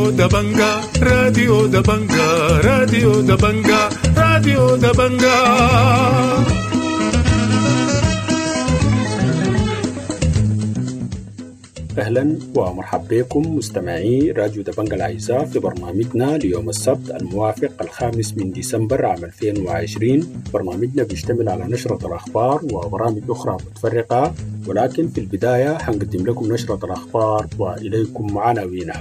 راديو دبنجا راديو دبنجا راديو دبنجا راديو دبنجا. أهلا ومرحبا بكم مستمعي راديو دبنجا الأعزاء في برنامجنا ليوم السبت الموافق 5 من ديسمبر عام 2020. برنامجنا بيشتمل على نشرة الأخبار وبرامج أخرى متفرقة، ولكن في البداية حنقدم لكم نشرة الأخبار وإليكم عناوينها.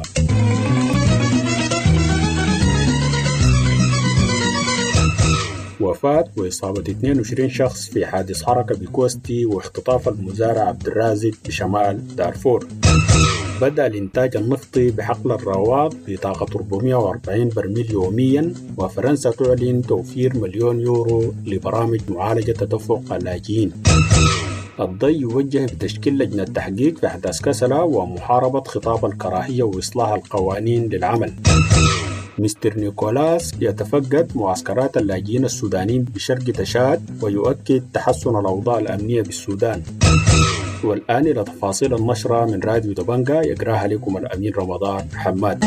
وفاة وإصابة 22 شخص في حادث حركة بكوستي واختطاف المزارع عبد الرازق بشمال دارفور. بدأ الإنتاج النفطي بحقل الراوات بطاقة 440 برميل يوميا، وفرنسا تعلن توفير $1,000,000 لبرامج معالجة تدفق اللاجئين. الضي يوجه بتشكيل لجنة تحقيق في أحداث كسلة ومحاربة خطاب الكراهية وإصلاح القوانين للعمل. مستر نيكولاس يتفقد معسكرات اللاجئين السودانيين بشرق تشاد ويؤكد تحسن الأوضاع الأمنية بالسودان. والآن إلى تفاصيل النشرة من راديو دبنجا يقراها لكم الأمين رمضان حماد.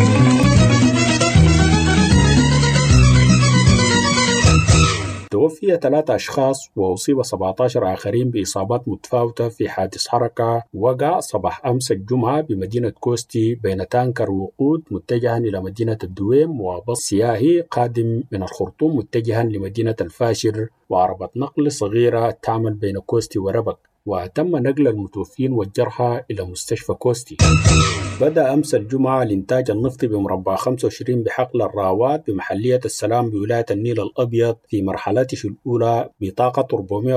توفي 3 أشخاص وأصيب 17 آخرين بإصابات متفاوتة في حادث حركة وقع صباح أمس الجمعة بمدينة كوستي بين تانكر وقود متجها إلى مدينة الدويم وباص سياحي قادم من الخرطوم متجها لمدينة الفاشر وعربة نقل صغيرة تعمل بين كوستي وربك، وتم نقل المتوفين والجرحى إلى مستشفى كوستي. بدأ أمس الجمعة الإنتاج النفطي بمربع 25 بحقل الراوات بمحلية السلام بولاية النيل الأبيض في مرحلته الأولى بطاقة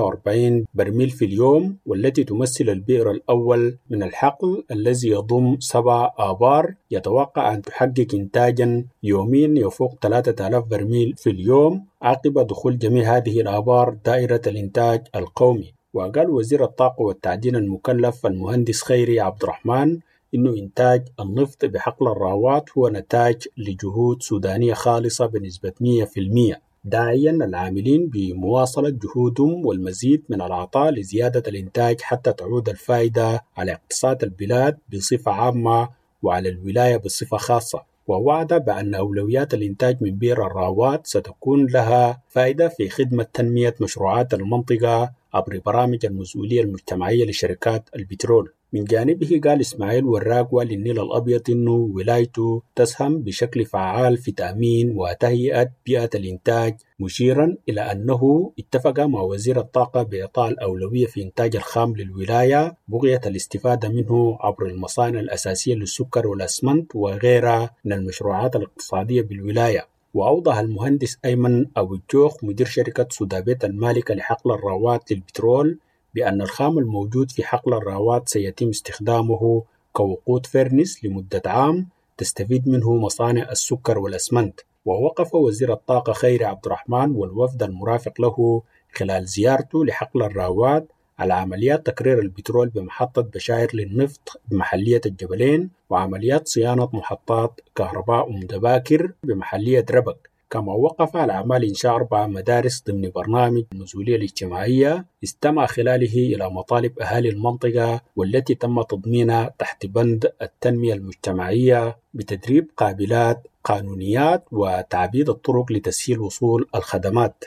440 برميل في اليوم، والتي تمثل البئر الأول من الحقل الذي يضم 7 آبار يتوقع أن تحقق إنتاجا يوميا يفوق 3000 برميل في اليوم عقب دخول جميع هذه الآبار دائرة الإنتاج القومي. وقال وزير الطاقة والتعدين المكلف المهندس خيري عبد الرحمن إنه إنتاج النفط بحقل الراوات هو نتاج لجهود سودانية خالصة بنسبة 100%، داعيا العاملين بمواصلة جهودهم والمزيد من العطاء لزيادة الإنتاج حتى تعود الفائدة على اقتصاد البلاد بصفة عامة وعلى الولاية بصفة خاصة. ووعد بأن أولويات الإنتاج من بئر الراوات ستكون لها فائدة في خدمة تنمية مشروعات المنطقة عبر برامج المسؤولية المجتمعية لشركات البترول. من جانبه قال إسماعيل وراق للنيل الأبيض إنه ولايته تسهم بشكل فعال في تأمين وتهيئة بيئة الإنتاج، مشيرا إلى أنه اتفق مع وزير الطاقة بإعطاء الأولوية في إنتاج الخام للولاية بغية الاستفادة منه عبر المصانع الأساسية للسكر والأسمنت وغيرها من المشروعات الاقتصادية بالولاية. وأوضح المهندس أيمن أبو الجوخ مدير شركة سودابيت المالكة لحقل الراوات للبترول بأن الخام الموجود في حقل الراوات سيتم استخدامه كوقود فرنس لمدة عام تستفيد منه مصانع السكر والأسمنت. ووقف وزير الطاقة خيري عبد الرحمن والوفد المرافق له خلال زيارته لحقل الراوات على عمليات تكرير البترول بمحطة بشاير للنفط بمحلية الجبلين وعمليات صيانة محطات كهرباء دباكر بمحلية ربك. كما وقف على أعمال إنشاء 4 مدارس ضمن برنامج المسؤولية الاجتماعية استمع خلاله إلى مطالب أهالي المنطقة والتي تم تضمينها تحت بند التنمية المجتمعية بتدريب قابلات قانونيات وتعبيد الطرق لتسهيل وصول الخدمات.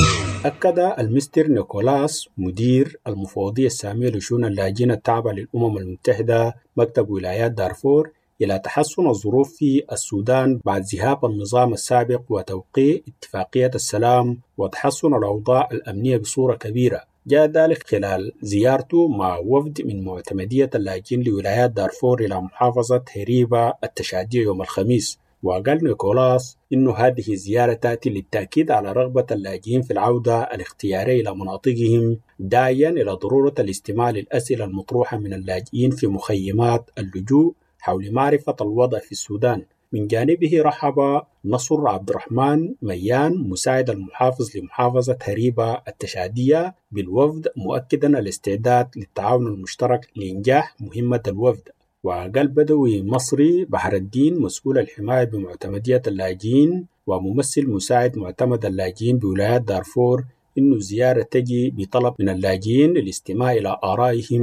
أكد المستر نيكولاس مدير المفوضية السامية لشؤون اللاجئين التابعة للأمم المتحدة مكتب ولايات دارفور إلى تحسن الظروف في السودان بعد ذهاب النظام السابق وتوقيع اتفاقية السلام وتحسن الأوضاع الأمنية بصورة كبيرة. جاء ذلك خلال زيارته مع وفد من معتمدية اللاجئين لولايات دارفور إلى محافظة هريبة التشادية يوم الخميس. وقال نيكولاس إنه هذه الزيارة تأتي للتأكيد على رغبة اللاجئين في العودة الاختيارية إلى مناطقهم، داعيا إلى ضرورة الاستماع للأسئلة المطروحة من اللاجئين في مخيمات اللجوء حول معرفة الوضع في السودان. من جانبه رحب نصر عبد الرحمن ميان مساعد المحافظ لمحافظة هريبة التشادية بالوفد، مؤكدا الاستعداد للتعاون المشترك لإنجاح مهمة الوفد. وقال بدوي مصري بحر الدين مسؤول الحماية بمعتمدية اللاجئين وممثل مساعد معتمد اللاجئين بولايات دارفور إنه الزيارة تجي بطلب من اللاجئين للاستماع إلى آرائهم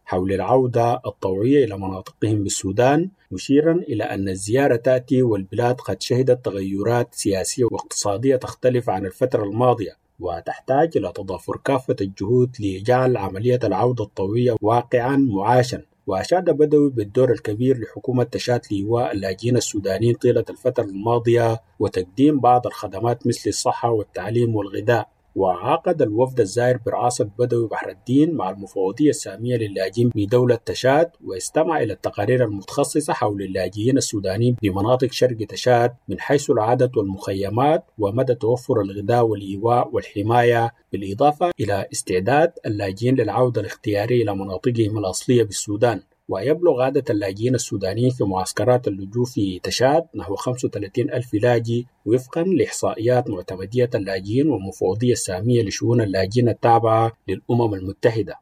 حول العودة الطوعية إلى مناطقهم بالسودان، مشيرا إلى أن الزيارة تأتي والبلاد قد شهدت تغيرات سياسية واقتصادية تختلف عن الفترة الماضية، وتحتاج إلى تضافر كافة الجهود لجعل عملية العودة الطوعية واقعا معاشا. وأشاد بدوي بالدور الكبير لحكومة تشاد لإيواء اللاجئين السودانيين طيلة الفترة الماضية وتقديم بعض الخدمات مثل الصحة والتعليم والغذاء. وعقد الوفد الزائر برئاسة بدوي بحر الدين مع المفوضية السامية للاجئين بدولة تشاد، واستمع إلى التقارير المتخصصة حول اللاجئين السودانيين بمناطق شرق تشاد من حيث العدد والمخيمات ومدى توفر الغذاء والإيواء والحماية، بالإضافة إلى استعداد اللاجئين للعودة الاختيارية إلى مناطقهم الأصلية بالسودان. ويبلغ عدد اللاجئين السودانيين في معسكرات اللجوء في تشاد نحو 35 ألف لاجئ وفقا لإحصائيات معتمدية اللاجئين والمفوضية السامية لشؤون اللاجئين التابعة للأمم المتحدة.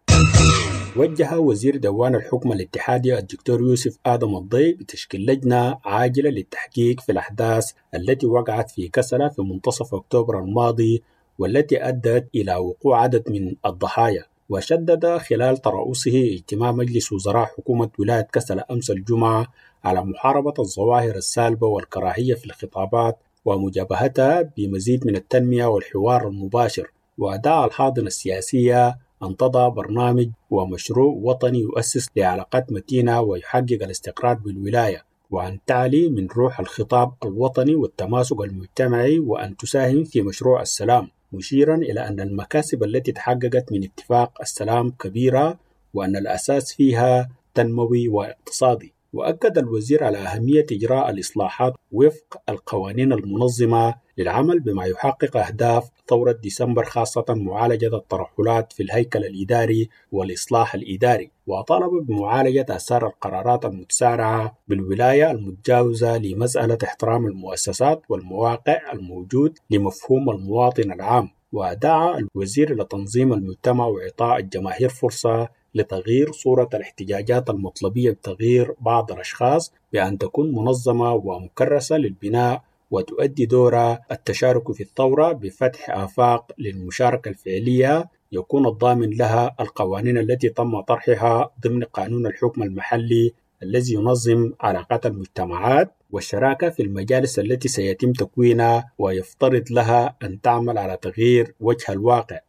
وجه وزير ديوان الحكم الاتحادي الدكتور يوسف آدم الضي بتشكيل لجنة عاجلة للتحقيق في الأحداث التي وقعت في كسلة في منتصف أكتوبر الماضي والتي أدت إلى وقوع عدد من الضحايا. وشدد خلال ترأسه اجتماع مجلس وزراء حكومة ولاية كسلة أمس الجمعة على محاربة الظواهر السالبة والكراهية في الخطابات ومجابهتها بمزيد من التنمية والحوار المباشر. ودعا الحاضنة السياسية أن تضع برنامج ومشروع وطني يؤسس لعلاقات متينة ويحقق الاستقرار بالولاية، وأن تعلي من روح الخطاب الوطني والتماسك المجتمعي، وأن تساهم في مشروع السلام، مشيرا إلى أن المكاسب التي تحققت من اتفاق السلام كبيرة وأن الأساس فيها تنموي واقتصادي. وأكد الوزير على أهمية إجراء الإصلاحات وفق القوانين المنظمة للعمل بما يحقق أهداف ثورة ديسمبر، خاصة معالجة الترهلات في الهيكل الإداري والإصلاح الإداري. وطالب بمعالجة آثار القرارات المتسارعة بالولاية المتجاوزة لمسألة احترام المؤسسات والمواقع الموجود لمفهوم المواطن العام. ودعا الوزير إلى تنظيم المجتمع وإعطاء الجماهير فرصة لتغيير صورة الاحتجاجات المطلبية بتغيير بعض الأشخاص بأن تكون منظمة ومكرسة للبناء وتؤدي دور التشارك في الثورة بفتح آفاق للمشاركة الفعلية يكون الضامن لها القوانين التي تم طرحها ضمن قانون الحكم المحلي الذي ينظم علاقات المجتمعات والشراكة في المجالس التي سيتم تكوينها ويفترض لها أن تعمل على تغيير وجه الواقع.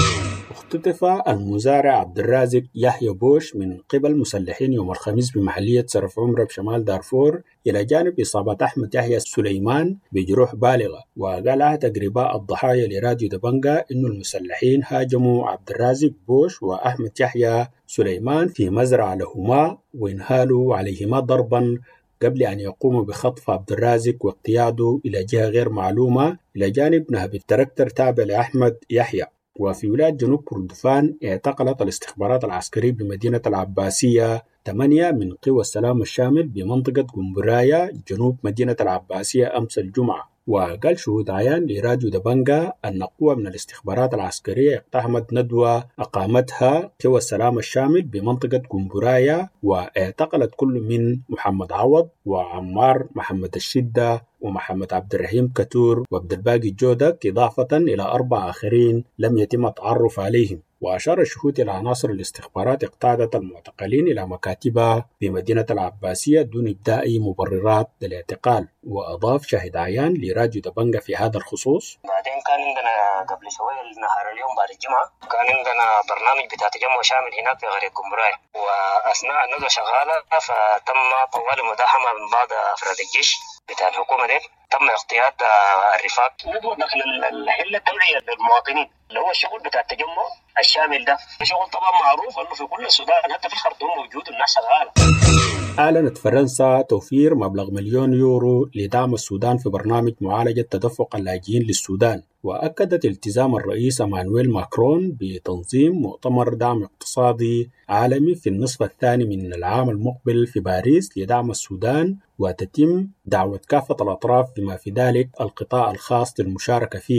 اختطف المزارع عبد الرازق يحيى بوش من قبل مسلحين يوم الخميس بمحلية سرف عمرة بشمال دارفور، إلى جانب إصابة أحمد يحيى سليمان بجروح بالغة. وقال أحد أقرباء الضحايا لراديو دبنجا إن المسلحين هاجموا عبد الرازق بوش وأحمد يحيى سليمان في مزرعة لهما وانهالوا عليهما ضربا قبل أن يقوموا بخطف عبد الرازق واقتياده إلى جهة غير معلومة إلى جانب نهب التركتر تابع لأحمد يحيى. وفي ولاية جنوب كردفان اعتقلت الاستخبارات العسكرية بمدينة العباسية 8 من قوى السلام الشامل بمنطقة قنبرايا جنوب مدينة العباسية أمس الجمعة. وقال شهود عيان لراديو دبنجا أن قوة من الاستخبارات العسكرية اقتحمت ندوة أقامتها قوى السلام الشامل بمنطقة قنبرايا، واعتقلت كل من محمد عوض وعمار محمد الشدة ومحمد عبد الرحيم كتور وعبد الباقي جودك، إضافة إلى 4 آخرين لم يتم التعرف عليهم. وأشار الشهود إلى عناصر الاستخبارات اقتادت المعتقلين إلى مكاتبها بمدينة العباسية دون إبداء مبررات للاعتقال. وأضاف شاهد عيان لراديو دبنجا في هذا الخصوص: بعدين كان عندنا قبل شوية نهار اليوم بعد الجمعة كان عندنا برنامج بتاع تجمع شامل هناك في قرية قنبرايا، وأثناء الندوة شغالة فتم طوال مداهمة من بعض أفراد الجيش بتاع الحكومة دي، تم اقتياد الرفاق ندوة داخل الحلة التوعية للمواطنين اللي هو الشغل بتاع التجمع الشامل ده. شغل طبعا معروف انه في كل السودان حتى في الخرطوم موجود الناس شغاله. أعلنت فرنسا توفير مبلغ $1,000,000 لدعم السودان في برنامج معالجة تدفق اللاجئين للسودان. وأكدت التزام الرئيس مانويل ماكرون بتنظيم مؤتمر دعم اقتصادي عالمي في النصف الثاني من العام المقبل في باريس لدعم السودان، وتتم دعوة كافة الأطراف بما في ذلك القطاع الخاص للمشاركة فيه.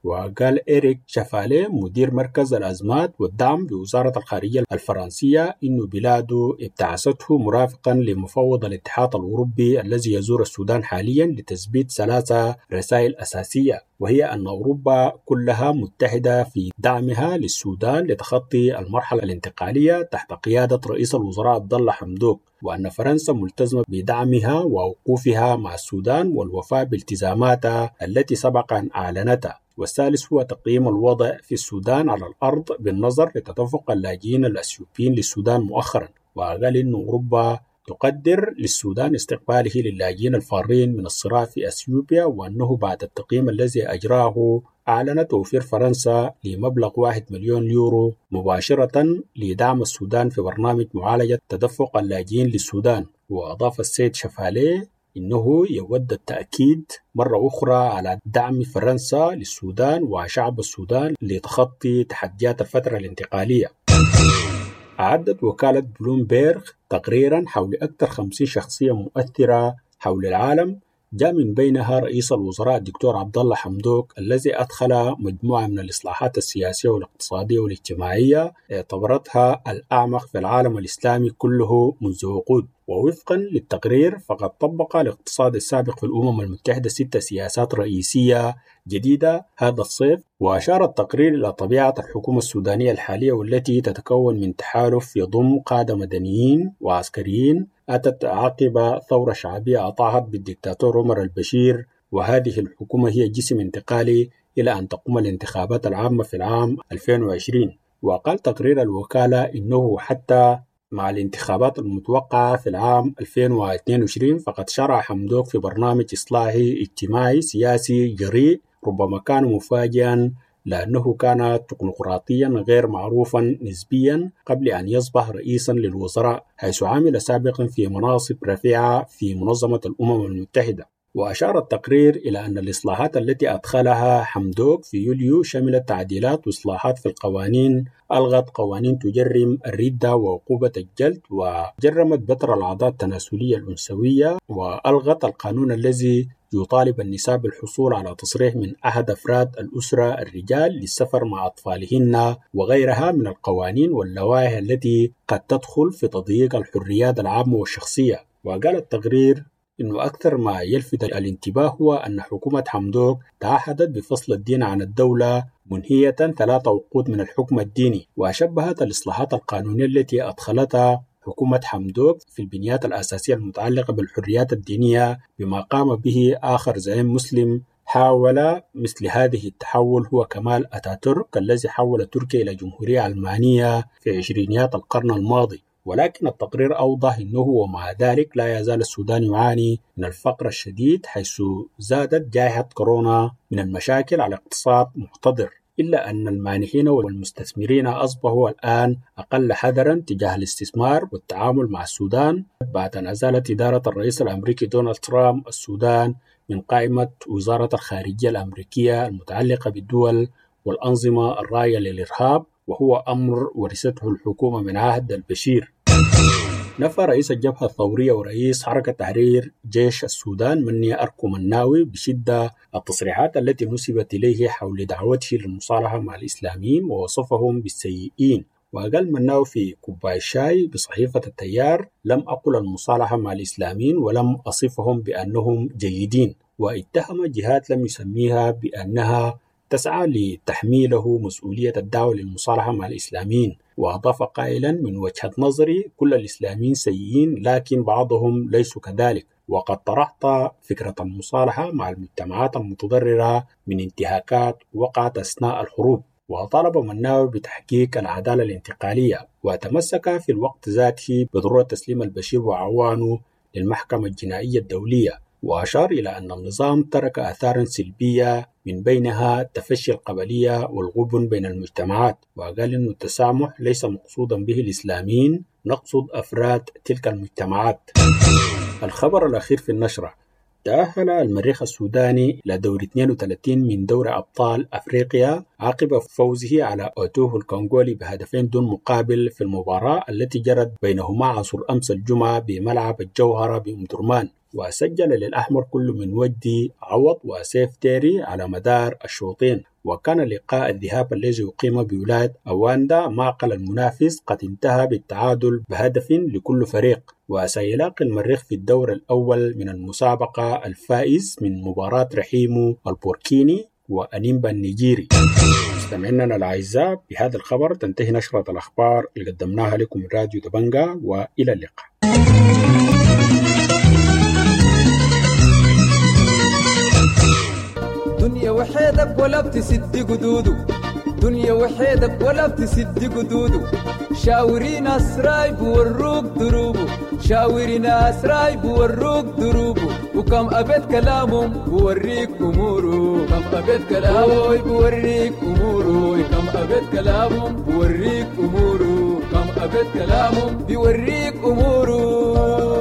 وقال إريك شافالي مدير مركز الأزمات والدعم بوزارة الخارجية الفرنسية إنه بلاده ابتعثته مرافقا لمفوض الاتحاد الأوروبي الذي يزور السودان حاليا لتثبيت 3 رسائل أساسية، وهي أن أوروبا كلها متحدة في دعمها للسودان لتخطي المرحلة الانتقالية تحت قيادة رئيس الوزراء عبد الله حمدوك، وأن فرنسا ملتزمة بدعمها ووقوفها مع السودان والوفاء بالتزاماتها التي سبق أن أعلنتها. والثالث هو تقييم الوضع في السودان على الأرض بالنظر لتدفق اللاجئين الأثيوبيين للسودان مؤخرا، وقال إن أوروبا تقدر للسودان استقباله للاجئين الفارين من الصراع في أثيوبيا، وأنه بعد التقييم الذي أجراه أعلنت توفير فرنسا لمبلغ 1 مليون يورو مباشرة لدعم السودان في برنامج معالجة تدفق اللاجئين للسودان. وأضاف السيد شافالي إنه يود التأكيد مرة أخرى على دعم فرنسا للسودان وشعب السودان لتخطي تحديات الفترة الانتقالية. أعدت وكالة بلومبيرغ تقريرا حول أكثر 50 شخصية مؤثرة حول العالم، جاء من بينها رئيس الوزراء الدكتور عبد الله حمدوك الذي أدخل مجموعة من الإصلاحات السياسية والاقتصادية والاجتماعية اعتبرتها الأعمق في العالم الإسلامي كله منذ عقود. ووفقا للتقرير فقد طبق الاقتصاد السابق في الأمم المتحدة 6 سياسات رئيسية جديدة هذا الصيف. وأشار التقرير إلى طبيعة الحكومة السودانية الحالية والتي تتكون من تحالف يضم قادة مدنيين وعسكريين أتت عقب ثورة شعبية أطاحت بالدكتاتور عمر البشير، وهذه الحكومة هي جسم انتقالي إلى أن تقوم الانتخابات العامة في العام 2020. وقال تقرير الوكالة إنه حتى مع الانتخابات المتوقعة في العام 2022 فقد شرع حمدوك في برنامج إصلاحي اجتماعي سياسي جريء ربما كان مفاجئا لأنه كان تكنوقراطيا غير معروفا نسبيا قبل أن يصبح رئيسا للوزراء، حيث عمل سابقا في مناصب رفيعة في منظمة الأمم المتحدة. وأشار التقرير إلى أن الإصلاحات التي أدخلها حمدوك في يوليو شملت تعديلات وإصلاحات في القوانين، ألغت قوانين تجرم الردة وعقوبة الجلد، وجرمت بتر الأعضاء التناسلية الأنثوية، وألغت القانون الذي يطالب النساء بالحصول على تصريح من أحد أفراد الأسرة الرجال للسفر مع أطفالهن، وغيرها من القوانين واللوائح التي قد تدخل في تضييق الحريات العامة والشخصية. وقال التقرير إنه أكثر ما يلفت الانتباه هو أن حكومة حمدوك تعهدت بفصل الدين عن الدولة منهية 3 عقود من الحكم الديني، وشبهت الإصلاحات القانونية التي أدخلتها حكومة حمدوك في البنيات الأساسية المتعلقة بالحريات الدينية بما قام به آخر زعيم مسلم حاول مثل هذه التحول هو كمال أتاتورك الذي حول تركيا إلى جمهورية علمانية في عشرينيات القرن الماضي. ولكن التقرير أوضح أنه ومع ذلك لا يزال السودان يعاني من الفقر الشديد، حيث زادت جائحة كورونا من المشاكل على اقتصاد محتضر، إلا أن المانحين والمستثمرين أصبحوا الآن أقل حذرا تجاه الاستثمار والتعامل مع السودان بعد أن أزالت إدارة الرئيس الأمريكي دونالد ترامب السودان من قائمة وزارة الخارجية الأمريكية المتعلقة بالدول والأنظمة الراية للإرهاب، وهو أمر ورثته الحكومة من عهد البشير. نفى رئيس الجبهة الثورية ورئيس حركة تحرير جيش السودان مني أركو مناوي بشدة التصريحات التي نسبت إليه حول دعوته للمصالحة مع الإسلاميين ووصفهم بالسيئين. وقال مناوي في كوباي شاي بصحيفة التيار: لم أقل المصالحة مع الإسلاميين ولم أصفهم بأنهم جيدين، واتهم جهات لم يسميها بأنها تسعى لتحميله مسؤولية الدعوة للمصالحة مع الإسلاميين. وأضاف قائلا: من وجهة نظري كل الإسلاميين سيئين لكن بعضهم ليسوا كذلك، وقد طرحت فكرة المصالحة مع المجتمعات المتضررة من انتهاكات وقعت أثناء الحروب. وطالب مناوي بتحقيق العدالة الانتقالية، وتمسك في الوقت ذاته بضرورة تسليم البشير وعوانه للمحكمة الجنائية الدولية. وأشار إلى أن النظام ترك آثاراً سلبية من بينها تفشي القبلية والغبن بين المجتمعات، وقال أن التسامح ليس مقصودا به الإسلاميين، نقصد أفراد تلك المجتمعات. الخبر الأخير في النشرة: تأهل المريخ السوداني إلى دور 32 من دوري أبطال أفريقيا عقب فوزه على أوتوه الكونغولي بهدفين دون مقابل في المباراة التي جرت بينهما عصر أمس الجمعة بملعب الجوهرة بأم درمان. وسجل للأحمر كل من وجدي عوض وسيف تيري على مدار الشوطين. وكان لقاء الذهاب الذي يقيم بولاد أواندا معقل المنافس قد انتهى بالتعادل بهدف لكل فريق، وسيلاقي المريخ في الدور الأول من المسابقة الفائز من مباراة رحيمو البوركيني وأنيمبا النيجيري. مستمعينا الأعزاء، بهذا الخبر تنتهي نشرة الأخبار اللي قدمناها لكم من راديو دبنجا، وإلى اللقاء. دنيا وحيدك ولا بتسد قدودو، دنيا وحيدك ولا بتسد قدودو، شاورين أسراي بوروك دروبو، شاورين أسراي بوروك دروبو، وكم أبد كلامهم بوريك أمورو، كم أبد كلامهم بوريك أمورو، كم أبد كلامهم بوريك أمورو، كم أبد كلامهم بوريك أمورو.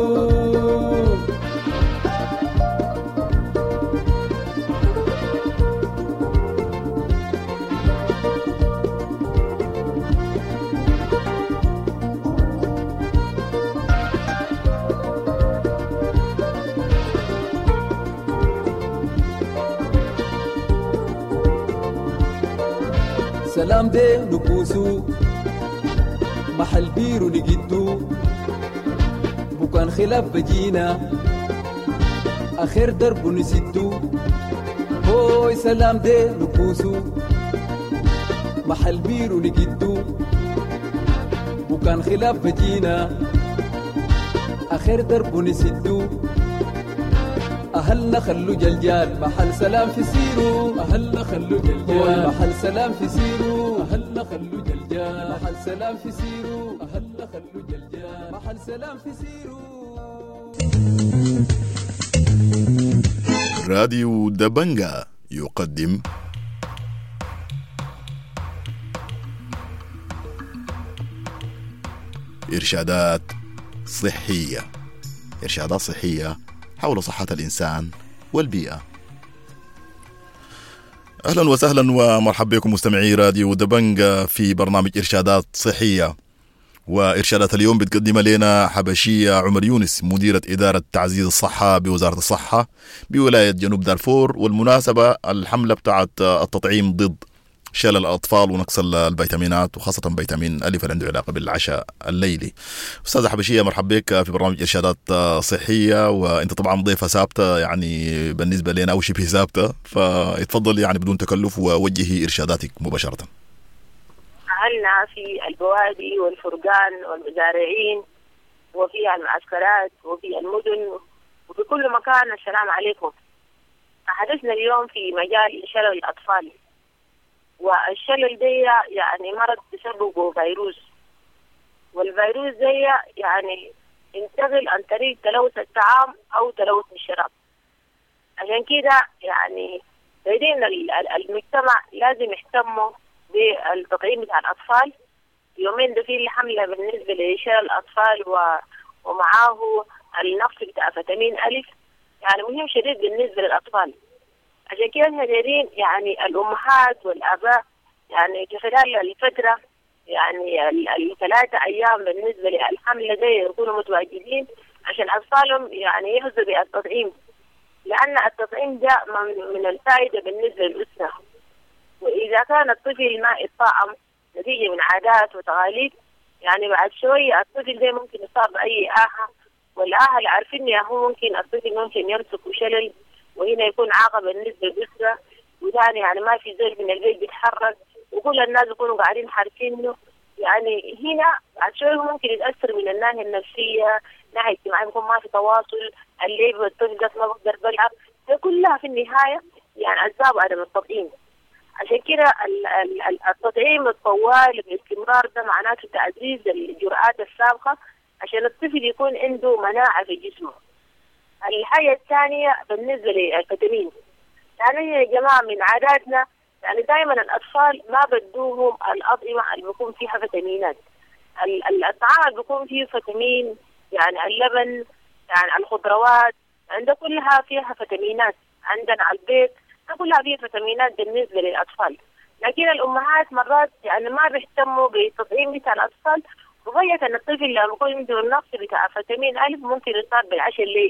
سلام دي نبوسو محل بيرو نجدو بكان خلاف بجينا آخر درب نسدو هوي سلام دي نبوسو محل بيرو نجدو بكان خلاف بجينا آخر درب نسدو أهلنا خلو جلجال محل سلام في سيرو، أهلنا خلو جلجال محل سلام في سيرو، أهلنا خلو جلجال محل سلام في سيرو، أهلنا خلو جلجال محل سلام في سيرو. راديو دبنجا يقدم إرشادات صحية، إرشادات صحية حول صحة الإنسان والبيئة. أهلا وسهلا ومرحبا بكم مستمعي راديو دبنجا في برنامج إرشادات صحية. وإرشادات اليوم بتقدم لنا حبشية عمر يونس، مديرة إدارة تعزيز الصحة بوزارة الصحة بولاية جنوب دارفور. والمناسبة الحملة بتاعت التطعيم ضد شلل الأطفال ونقص الفيتامينات، وخاصة فيتامين ألف اللي عنده علاقة بالعشاء الليلي. أستاذة حبشية مرحبا بك في برنامج إرشادات صحية، وأنت طبعا ضيفة ثابتة يعني بالنسبة لنا أو شبه ثابتة، فاتفضل يعني بدون تكلف ووجهي إرشاداتك مباشرة. أهلنا في البوادي والفرقان والمزارعين وفي المعسكرات وفي المدن وفي كل مكان، السلام عليكم. حدثنا اليوم في مجال شلل الأطفال. والشلل دي يعني مرض بسببه فيروس، والفيروس دي يعني ينتقل عن طريق تلوث الطعام أو تلوث الشراب. عشان كده يعني لدينا المجتمع لازم يهتموا بالتطعيم بتاع الأطفال. يومين ده في حملة بالنسبة لشلل الأطفال ومعاه النقص بتاع فيتامين ألف، يعني مهم شديد بالنسبة للأطفال. عشان كده احنا دايرين يعني الأمهات والآباء يعني في خلال الفترة يعني ال3 أيام بالنسبة للحملة دي يكونوا متواجدين عشان أطفالهم يعني يحظوا بالتطعيم، لأن التطعيم ده من الفائدة بالنسبة للأسرة. وإذا كان الطفل ما يتطعم نتيجة من عادات وتقاليد، يعني بعد شوية الطفل ده ممكن يصاب بأي آهة، والأهل عارفين يا هو ممكن الطفل ممكن يمسك شلل، وهنا يكون عاقبة بالنسبة للأسرة. وثاني يعني ما في زول من البيت بيتحرك، وكل الناس يكونوا قاعدين حارسينه. يعني هنا بعد شوية ممكن يتأثر من الناحية النفسية، ناحية اجتماعية يكون ما في تواصل، اللعب والطفل ده ما بقدر بلعب، ده كلها في النهاية يعني أسباب عدم التطعيم. عشان كده التطعيم الطوال باستمرار ده معناته تعزيز الجرعات السابقة عشان الطفل يكون عنده مناعة في جسمه. الحاجة الثانية بالنسبة للفيتامين، يعني يا جماعة من عاداتنا يعني دائما الأطفال ما بدوهم الأطعمة اللي بيكون فيها فيتامينات. الطعام اللي بيكون فيه فيتامين يعني اللبن، يعني الخضروات، عندها كلها فيها فيتامينات. عندنا البيض كلها فيها فيتامينات بالنسبة للأطفال، لكن الأمهات مرات يعني ما بيهتموا بالتطعيم بتاع الأطفال، وغاية أن الطفل لما يكون عنده النقص بتاع فيتامين ألف ممكن يصاب بالعشاء الليلي.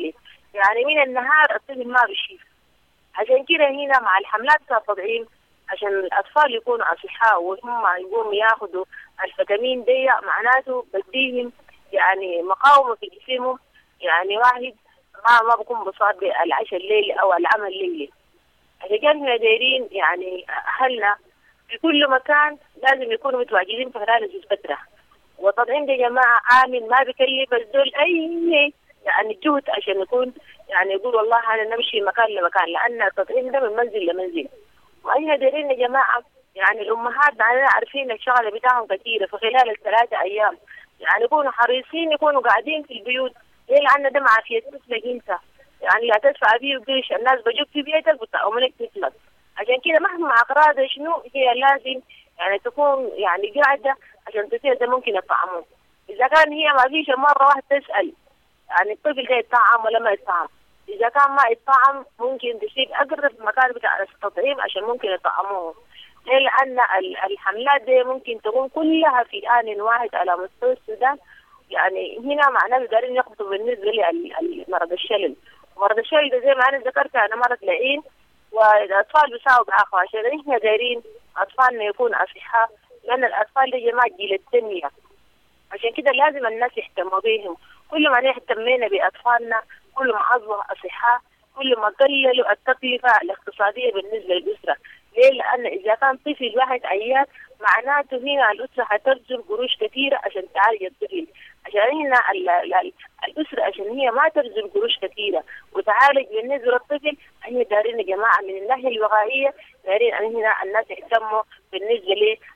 يعني من النهار الطفل ما بيشيف. عشان كده هنا مع الحملات بتاع التطعيم عشان الأطفال يكونوا أصحاء وهم يقوموا ياخدوا الفيتامين دي، معناته بديهم يعني مقاومة في جسمهم، يعني واحد ما بكون بصاب بالعشاء الليلي أو العمل الليلي. عشان كده احنا دايرين يعني أهلنا في كل مكان لازم يكونوا متواجدين في خلال الفترة. والتطعيم ده يا جماعة آمن، ما بيكلف الزول أي يعني جهد عشان يكون يعني يقول والله أنا نمشي مكان لمكان، لأن التطعيم ده من منزل لمنزل. وأيها دايرين يا جماعة يعني الأمهات معنا عارفين الشغلة بتاعهم كثيرة في خلال ال3 أيام، يعني يكونوا حريصين يكونوا قاعدين في البيوت. ليه؟ لأن ده معافية طفلك أنت، يعني لا تدفع فيه قرش، الناس بجوك في بيتك وتأمنك طفلك. عشان كده مهما أقراض شنو هي لازم يعني تكون يعني قاعدة عشان تصير ده ممكن يطعموه. إذا كان هي ما فيش مرة واحد تسأل يعني الطفل ده يطعم ولا ما يطعم، إذا كان ما يطعم ممكن تسيب أقرب مكان بتاع التطعيم عشان ممكن يطعموه. ليه؟ لأن الحملات دي ممكن تكون كلها في آن واحد على مستوى السودان. يعني هنا معناه قادرين يخبطوا بالنسبة لمرض الشلل. مرض الشلل ده زي ما أنا ذكرت أنا مرض لعين، والأطفال بيساووا بآخر. عشان إحنا دايرين أطفالنا يكون أصحاء، لأن الأطفال دي جماعة جيل التنمية. عشان كده لازم الناس يهتموا بهم. كل ما اهتمينا بأطفالنا كل ما أصبحوا أصحاء، كل ما قللوا التكلفة الاقتصادية بالنسبة للأسرة. ليه؟ لأن إذا كان طفل واحد عيان معناته هنا الأسرة هتبذل قروش كثيرة عشان تعالج الطفل. عشان هنا الأسرة عشان هي ما تبذل قروش كثيرة وتعالج بالنسبة للطفل، احنا دارين يا جماعة من الناحية الوقائية دارين أن هنا الناس يهتموا بالنسبة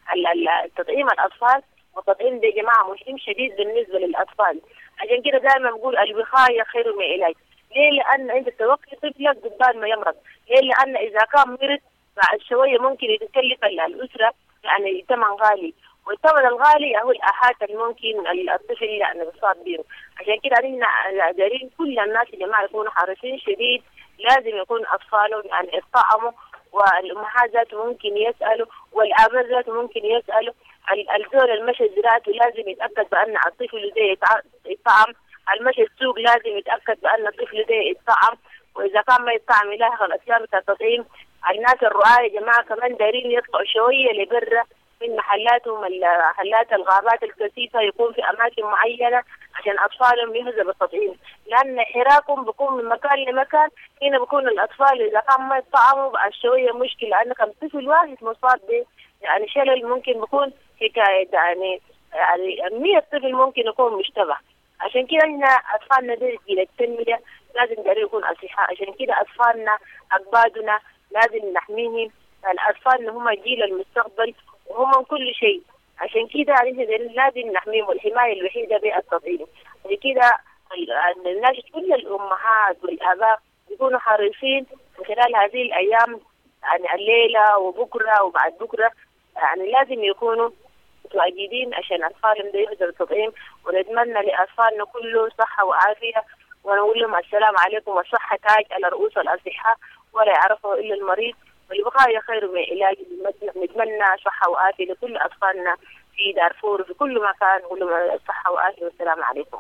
لتطعيم الأطفال. والتطعيم ده يا جماعة مهم شديد بالنسبة للأطفال. عشان كده دائما بقول الوقاية خير من العلاج. ليه؟ لأن أنت توقي طفلك قبل ما يمرض. ليه؟ لأن إذا كان مرض بعد شوية ممكن يتكلف الأسرة يعني ثمن غالي، والثمن الغالي هو الآحات اللي ممكن الطفل يعني يصاب به. عشان كده احنا دارين كل الناس يا جماعة يكونوا حريصين شديد، لازم يكون أطفالهم يعني يطعموا، والأمهات ذاته ممكن يسألوا، والآباء ذاته ممكن يسألوا. الزول المشي ذاته لازم يتأكد بأن الطفل ده يطعم، المشي السوق لازم يتأكد بأن الطفل ده يطعم، وإذا كان ما يطعم يلاحق الأشياء بتاع التطعيم. الناس الرعاة يا جماعة كمان دايرين يطلعوا شوية لبرة من محلاتهم، محلات الغابات الكثيفة يكون في أماكن معينة عشان أطفالهم يهزوا بالتطعيم، لأن حراكهم بيكون من مكان لمكان. هنا بيكون الأطفال إذا كان ما يطعموا بعد شوية مشكلة، لأن كم طفل واحد مصاب به يعني شلل ممكن بيكون حكاية يعني 100 طفل ممكن يكون مشتبه. عشان كده هنا أطفالنا دي جيل التنمية لازم دارين يكون أصحاء. عشان كده أطفالنا أقبادنا لازم نحميهم، الأطفال هم جيل المستقبل وهم كل شيء. عشان كده لازم نحميهم، والحماية الوحيدة بالتطعيم. عشان كده الناس كل الأمهات والآباء يكونوا حريصين من خلال هذه الأيام يعني الليلة وبكرة وبعد بكرة، يعني لازم يكونوا متواجدين عشان أطفالهم ده يهزوا التطعيم. ونتمنى لأطفالنا كله صحة وعافية، ونقول لهم السلام عليكم والصحة تاج على رؤوس الأصحاء ولا يعرفه إلا المريض، والوقاية خير من العلاج. نتمنى صحة وعافية لكل أطفالنا في دارفور وفي كل مكان. نقول لهم الصحة وعافية والسلام عليكم.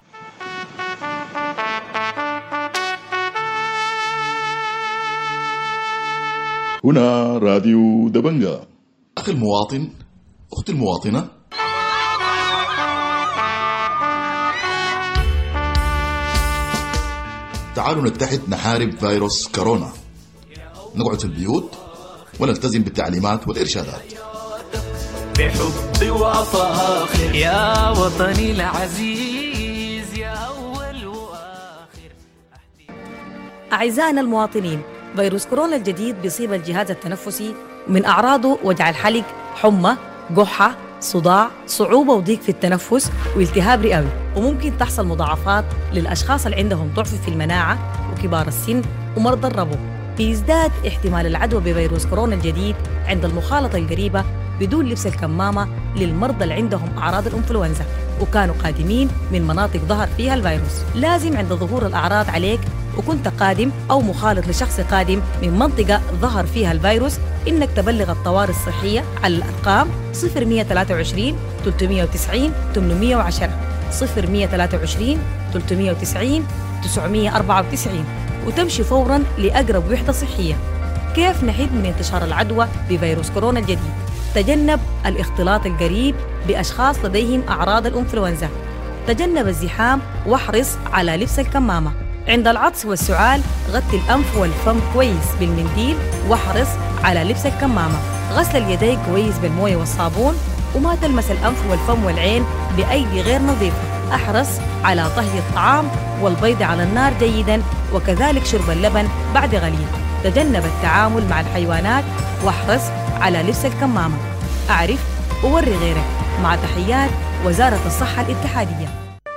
هنا راديو دبنجة. أخي المواطن، أختي المواطنة، تعالوا نتحد نحارب فيروس كورونا. نقعد في البيوت ونلتزم بالتعليمات والإرشادات. بحب وفاخر يا وطني العزيز يا أول وآخر. أعزائنا المواطنين، فيروس كورونا الجديد بيصيب الجهاز التنفسي، من أعراضه وجع الحلق، حمى، قحة، صداع، صعوبة وضيق في التنفس والتهاب رئوي، وممكن تحصل مضاعفات للأشخاص اللي عندهم ضعف في المناعة وكبار السن ومرضى الربو. بيزداد احتمال العدوى بفيروس كورونا الجديد عند المخالطة القريبة بدون لبس الكمامة للمرضى اللي عندهم أعراض الإنفلونزا وكانوا قادمين من مناطق ظهر فيها الفيروس. لازم عند ظهور الأعراض عليك وكنت قادم أو مخالط لشخص قادم من منطقة ظهر فيها الفيروس إنك تبلغ الطوارئ الصحية على الأرقام 0123 390 810 0123 390 994. وتمشي فوراً لأقرب وحدة صحية. كيف نحد من انتشار العدوى بفيروس كورونا الجديد؟ تجنب الاختلاط القريب بأشخاص لديهم أعراض الإنفلونزا. تجنب الزحام واحرص على لبس الكمامة. عند العطس والسعال غطي الأنف والفم كويس بالمنديل واحرص على لبس الكمامة. غسل اليدين كويس بالموية والصابون، وما تلمس الأنف والفم والعين بأيدي غير نظيفة. احرص على طهي الطعام والبيض على النار جيداً، وكذلك شرب اللبن بعد غليل. تجنب التعامل مع الحيوانات واحرص على لبس الكمامة. أعرف ووري غيرك. مع تحيات وزارة الصحة الاتحادية.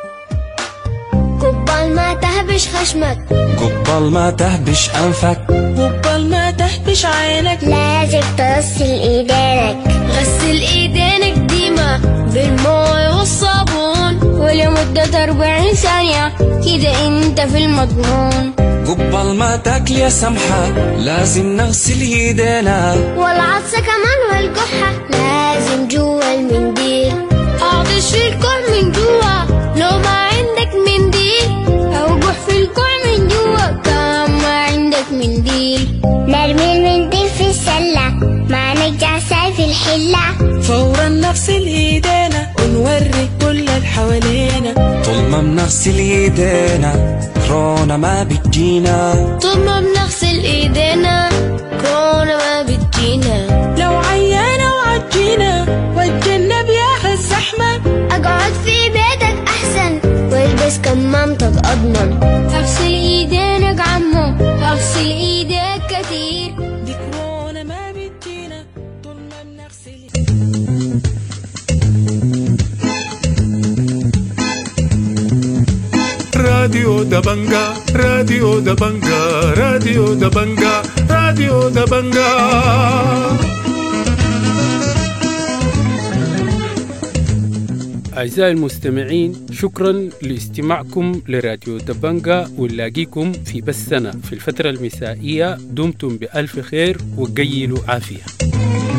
قبل ما تهبش خشمك، قبل ما تهبش أنفك، قبل ما تهبش عينك، لازم تغسل إيدينك. غسل إيدينك ديما بالماء والصابون ولمدة 40 ثانية، كده انت في المضمون. قبل ما تاكل يا سمحة لازم نغسل ايدينا، والعطس كمان والكحة لازم جوا المنديل. عطش في الكح من جوا لو ما عندك منديل، او جح في الكح من جوا كمان ما عندك منديل. نرمي المنديل في السلة ما نرجع في الحلة. فورا نغسل ايدينا ونوري كل اللي حوالينا. طول ما بنغسل ايدينا كورونا ما بتجينا. طول ما بنغسل ايدينا كورونا ما بتجينا. لو عيانة وعجينا واتجنب يا الزحمة. اقعد في بيتك احسن والبس كمامتك اضمن. اغسل ايدينك عمو، اغسل ايديك كتير، دي كورونا ما بتجينا طول ما بنغسل. راديو دبنجا راديو دبنجا راديو دبنجا راديو دبنجا. أعزائي المستمعين، شكرا لاستماعكم لراديو دبنجا، ونلاقيكم في بثنا في الفترة المسائية. دمتم بألف خير وقيلوا عافية.